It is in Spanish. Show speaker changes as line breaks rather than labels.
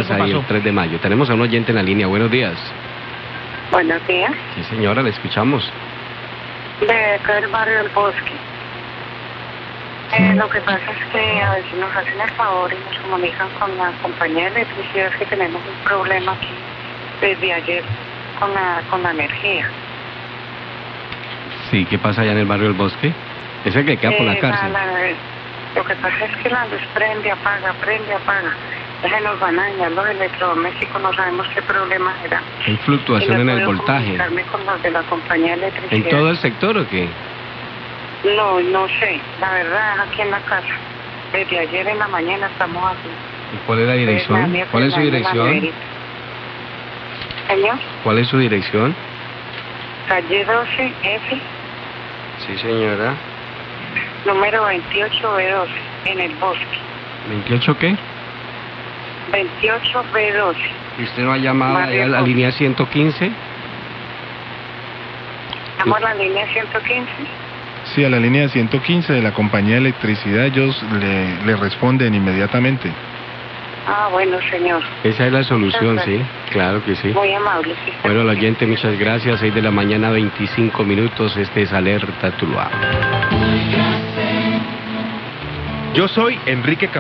casa y el 3 de mayo. Tenemos a un oyente en la línea. Buenos días.
Buenos días.
Sí, señora, le escuchamos.
De acá del barrio del Bosque. Lo que pasa es que a veces nos hacen el favor y nos comunican con la compañía de electricidad que tenemos un problema aquí desde ayer con la energía.
Sí, ¿qué pasa allá en el barrio del Bosque? Es el que queda por la cárcel.
Lo que pasa es que la luz prende, apaga. Se nos van a dañar los electrodomésticos, no sabemos qué problema será.
Hay fluctuación en el voltaje.
Con los de la compañía de electricidad.
¿En todo el sector o qué?
No sé, la verdad, aquí en la casa. Desde ayer en la mañana estamos aquí.
¿Y cuál es la dirección? ¿Cuál es su dirección?
Señor.
¿Cuál es su dirección?
Calle 12F.
Sí, señora.
Número 28B12, en el Bosque.
¿28 qué?
28B12.
¿Y usted no ha llamado a la línea 115?
¿Llamo a la línea 115?
Sí, a la línea 115 de la compañía de electricidad, ellos le responden inmediatamente.
Ah, bueno, señor.
Esa es la solución, sí, claro que sí.
Muy amable. Sí,
bueno, el oyente, muchas gracias. 6 de la mañana, 25 minutos. Este es Alerta Tuluá.
Yo soy Enrique